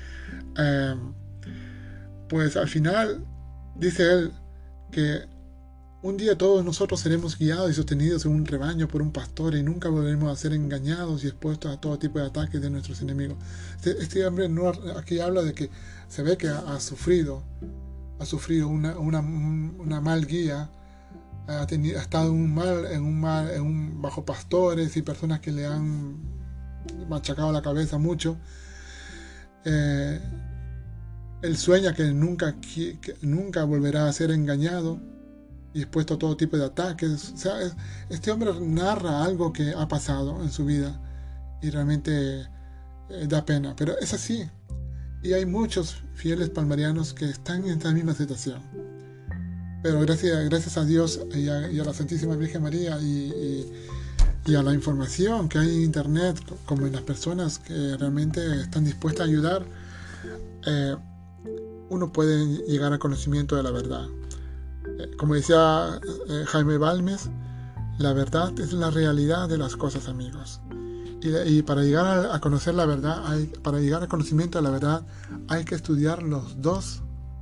Pues al final dice él que un día todos nosotros seremos guiados y sostenidos en un rebaño por un pastor y nunca volveremos a ser engañados y expuestos a todo tipo de ataques de nuestros enemigos. Este hombre aquí habla de que se ve que ha sufrido una mal guía, ha estado bajo pastores y personas que le han machacado la cabeza mucho. Él sueña que nunca volverá a ser engañado y expuesto a todo tipo de ataques. O sea, este hombre narra algo que ha pasado en su vida y realmente da pena, pero es así. Y hay muchos fieles palmarianos que están en esta misma situación. Pero gracias a Dios y a la Santísima Virgen María y a la información que hay en internet, como en las personas que realmente están dispuestas a ayudar, uno puede llegar al conocimiento de la verdad. Como decía Jaime Balmes, la verdad es la realidad de las cosas, amigos. Y para llegar a conocer la verdad, para llegar al conocimiento de la verdad, hay que estudiar las dos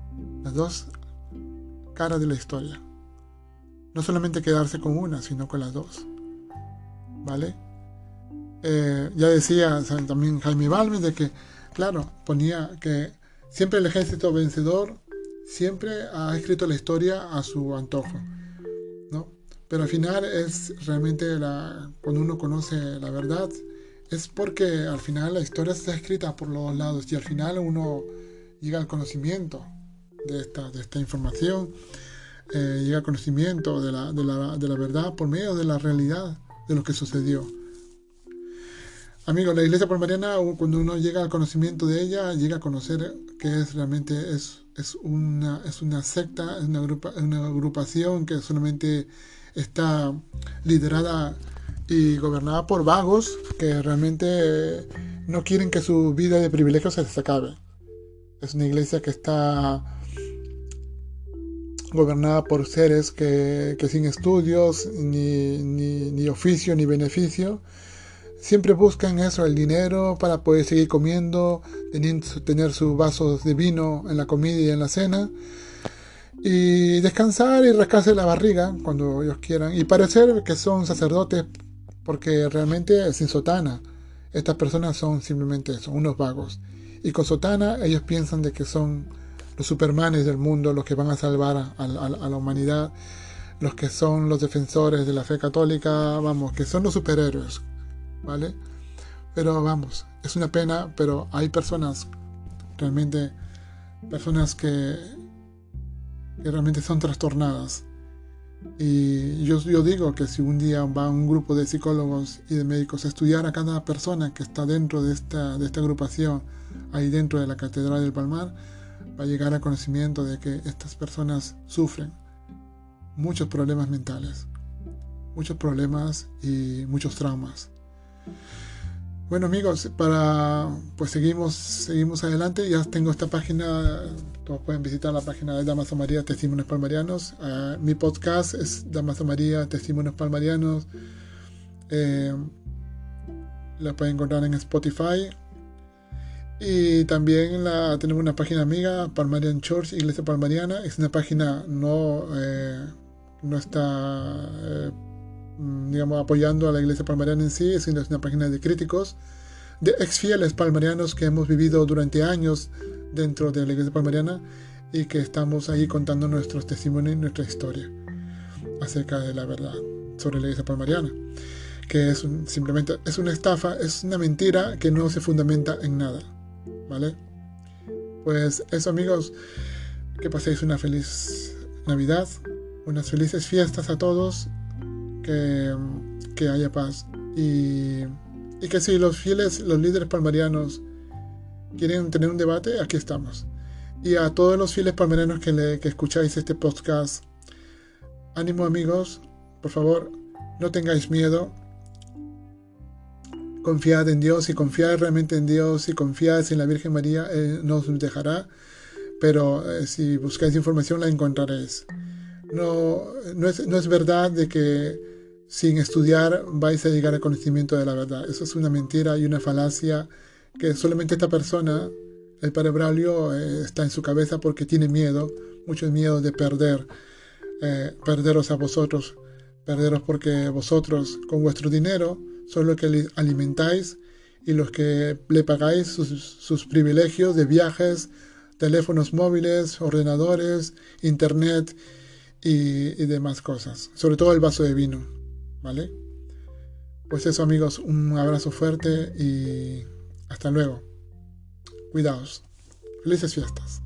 caras de la historia. No solamente quedarse con una, sino con las dos. ¿Vale? Ya decía también Jaime Balmes de que claro, ponía que siempre el ejército vencedor siempre ha escrito la historia a su antojo, ¿no? Pero al final es realmente cuando uno conoce la verdad, es porque al final la historia está escrita por los dos lados y al final uno llega al conocimiento de esta información, llega al conocimiento de la verdad por medio de la realidad de lo que sucedió. Amigos, la iglesia palmariana, cuando uno llega al conocimiento de ella, llega a conocer que es una secta, es una agrupación que solamente está liderada y gobernada por vagos que realmente no quieren que su vida de privilegio se les acabe. Es una iglesia que está gobernada por seres que sin estudios, ni oficio, ni beneficio, siempre buscan eso, el dinero para poder seguir comiendo, tener sus vasos de vino en la comida y en la cena, y descansar y rascarse la barriga cuando ellos quieran, y parecer que son sacerdotes, porque realmente sin sotana. Estas personas son simplemente eso, unos vagos. Y con sotana ellos piensan de que son los supermanes del mundo, los que van a salvar a la humanidad, los que son los defensores de la fe católica, vamos, que son los superhéroes, ¿vale? Pero vamos, es una pena, pero hay personas, realmente, personas que realmente son trastornadas. Y yo digo que si un día va un grupo de psicólogos y de médicos a estudiar a cada persona que está dentro de esta agrupación, ahí dentro de la Catedral del Palmar, va a llegar al conocimiento de que estas personas sufren muchos problemas mentales, muchos problemas y muchos traumas. Bueno, amigos, pues seguimos adelante. Ya tengo esta página, todos pueden visitar la página de Damaso María Testimonios Palmarianos. Mi podcast es Damaso María Testimonios Palmarianos. La pueden encontrar en Spotify. Y también tenemos una página amiga, Palmarian Church, Iglesia Palmariana. Es una página no está digamos, apoyando a la iglesia palmariana en sí, sino es una página de críticos, de exfieles palmarianos que hemos vivido durante años dentro de la iglesia palmariana y que estamos ahí contando nuestros testimonios y nuestra historia acerca de la verdad sobre la iglesia palmariana, que simplemente es una estafa, es una mentira que no se fundamenta en nada, ¿vale? Pues eso, amigos, que paséis una feliz Navidad, unas felices fiestas a todos, que haya paz y que si los líderes palmarianos quieren tener un debate, aquí estamos. Y a todos los fieles palmarianos que escucháis este podcast, ánimo, amigos, por favor, no tengáis miedo, confiad en Dios, y confiad realmente en Dios, y confiad en la Virgen María, no os dejará, pero si buscáis información la encontraréis. No es verdad de que sin estudiar vais a llegar al conocimiento de la verdad. Eso es una mentira y una falacia que solamente esta persona, el padre Braulio, está en su cabeza porque tiene miedo, mucho miedo de perderos a vosotros, perderos porque vosotros con vuestro dinero sois los que le alimentáis y los que le pagáis sus privilegios de viajes, teléfonos móviles, ordenadores, internet y demás cosas, sobre todo el vaso de vino, ¿vale? Pues eso, amigos, un abrazo fuerte y hasta luego. Cuidaos. Felices fiestas.